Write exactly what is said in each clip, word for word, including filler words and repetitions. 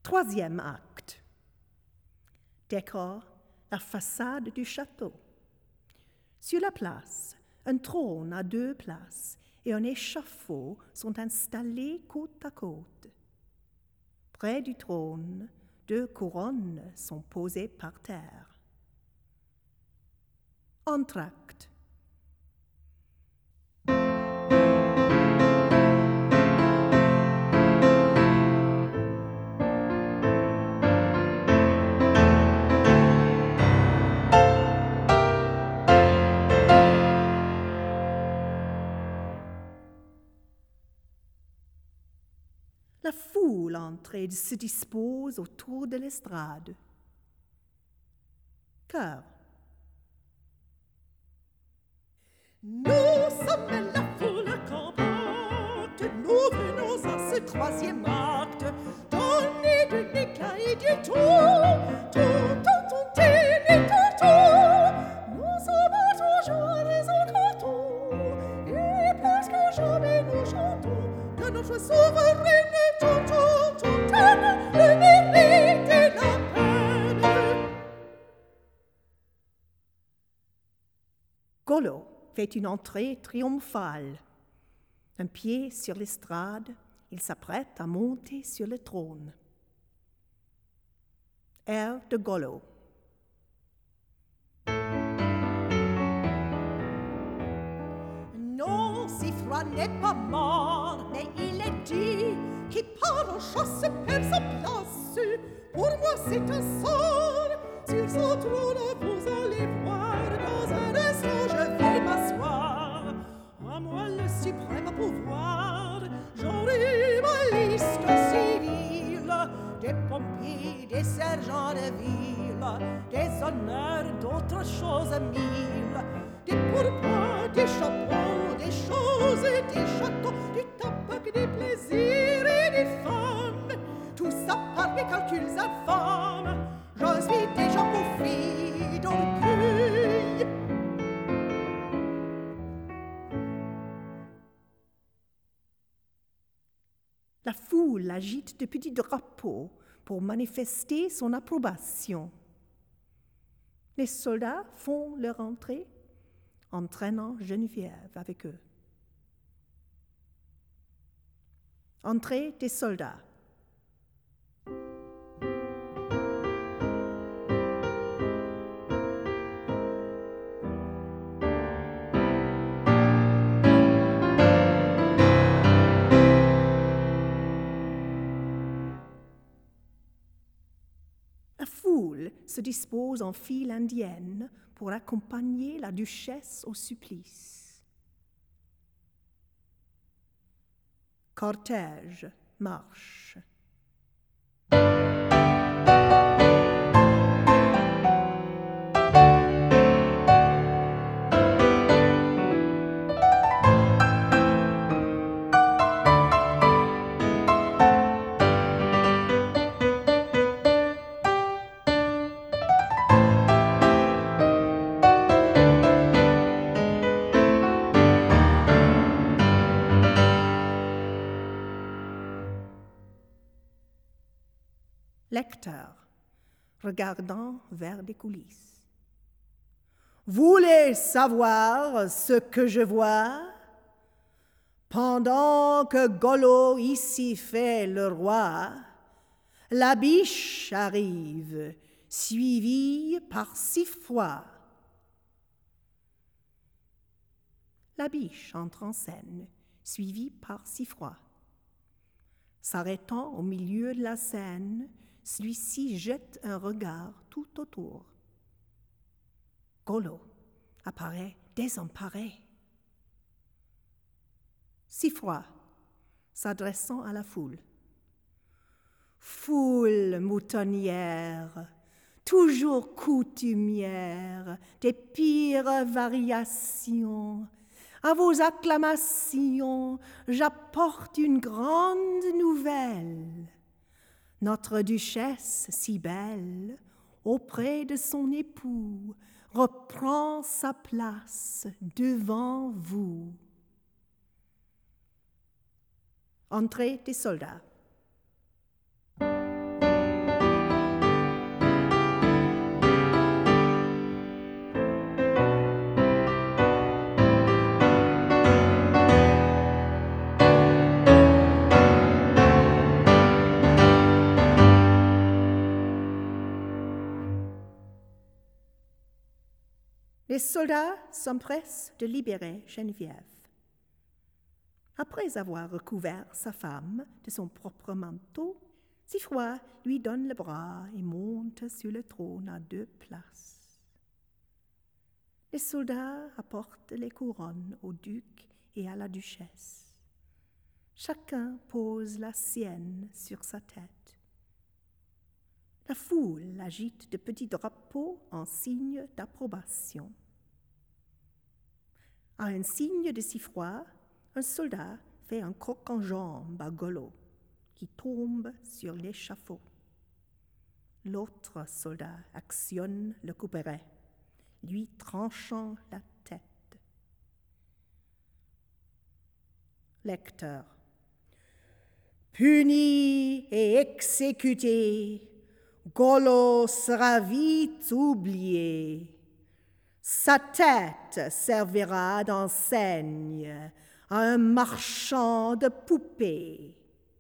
Troisième acte. Décor, la façade du château. Sur la place, un trône à deux places et un échafaud sont installés côte à côte. Près du trône, deux couronnes sont posées par terre. Entr'acte. La foule entre et se dispose autour de l'estrade. Chœur. Nous sommes la foule campante, nous venons à ce troisième acte, donner de l'éclat et du tout, tout, tout, tout, et tout, tout. Nous sommes toujours en canton, et plus que jamais nous chantons que notre souveraine tonton, tontonne, le mérite et la peine. Golo fait une entrée triomphale. Un pied sur l'estrade, il s'apprête à monter sur le trône. Air de Golo. Non, si froid n'est pas mort, mais il est dit qui part en chasse perd sa place. Pour moi, c'est un sort. Sur son trône, vous allez voir, dans un instant, je vais m'asseoir. À moi, le suprême pouvoir, j'aurai ma liste civile, des pompiers, des sergents de ville, des honneurs, d'autres choses mille, des pourpoints, des chapeaux, des choses et des châteaux, du tabac, des plaisirs et des femmes, tout ça par mes calculs infâmes. Je suis déjà pourfie d'orgueil. La foule agite de petits drapeaux pour manifester son approbation. Les soldats font leur entrée, entraînant Geneviève avec eux. Entrée des soldats. La foule se dispose en file indienne pour accompagner la duchesse au supplice. Cortège, marche. Lecteur, regardant vers des coulisses. Voulez savoir ce que je vois? Pendant que Golo ici fait le roi, la biche arrive, suivie par Siffroi. La biche entre en scène, suivie par Siffroi. S'arrêtant au milieu de la scène, celui-ci jette un regard tout autour. Golo apparaît désemparé. Siffroi, s'adressant à la foule. Foule moutonnière, toujours coutumière des pires variations, à vos acclamations, j'apporte une grande nouvelle. Notre duchesse si belle, auprès de son époux, reprend sa place devant vous. Entrée des soldats. Les soldats s'empressent de libérer Geneviève. Après avoir recouvert sa femme de son propre manteau, Siffroi lui donne le bras et monte sur le trône à deux places. Les soldats apportent les couronnes au duc et à la duchesse. Chacun pose la sienne sur sa tête. La foule agite de petits drapeaux en signe d'approbation. À un signe de Siffroi, un soldat fait un croc en jambe à Gollo, qui tombe sur l'échafaud. L'autre soldat actionne le couperet, lui tranchant la tête. Lecteur. Puni et exécuté, Gollo sera vite oublié. Sa tête servira d'enseigne à un marchand de poupées.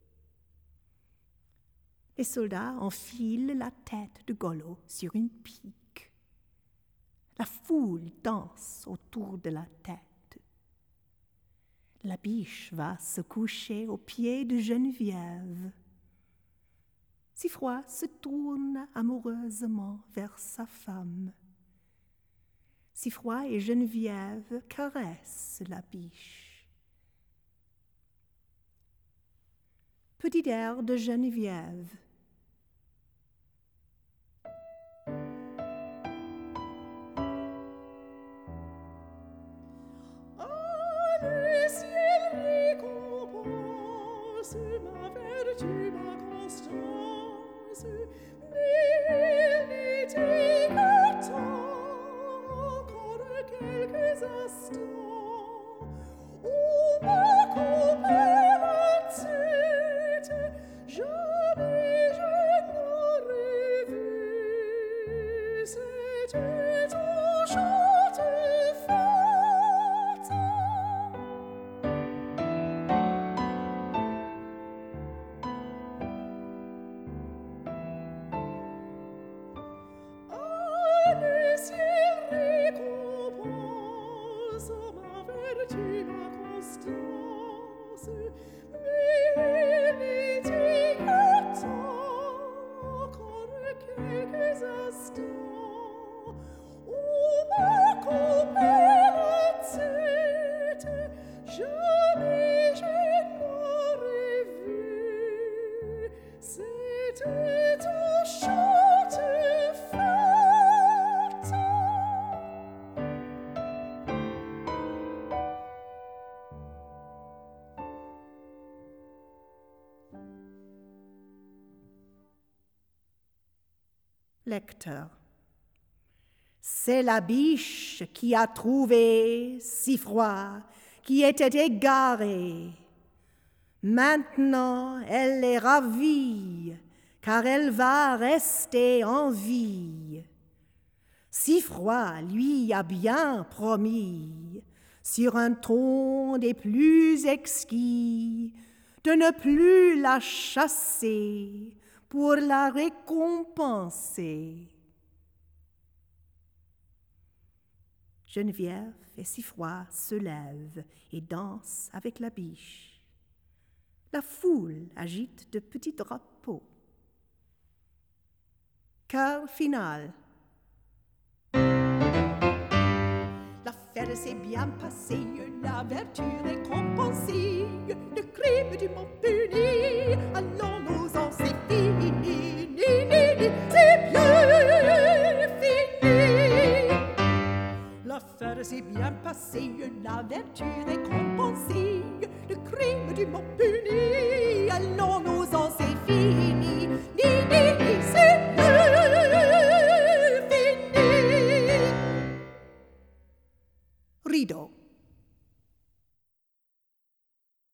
Les soldats enfilent la tête de Gollo sur une pique. La foule danse autour de la tête. La biche va se coucher aux pieds de Geneviève. Siffroi se tourne amoureusement vers sa femme. Siffroi et Geneviève caressent la biche. Petit air de Geneviève. Ma vertu, ma constance, mais il n'était que temps, encore quelques instants, où me couper la tête, jamais je n'aurais vu, c'était un chant de fête. Lecteur. C'est la biche qui a trouvé Siffroi, qui était égaré. Maintenant, elle est ravie, car elle va rester en vie. Siffroi lui a bien promis, sur un ton des plus exquis, de ne plus la chasser pour la récompenser. Geneviève et Siffroi se lèvent et dansent avec la biche. La foule agite de petits drapeaux. Chœur final. L'affaire s'est bien passée, la vertu récompensée, le crime du monde puni, allons nous en c'est fini, ni, ni, ni, c'est bien fini. L'affaire s'est bien passée, la vertu récompensée, le crime du monde puni, allons nous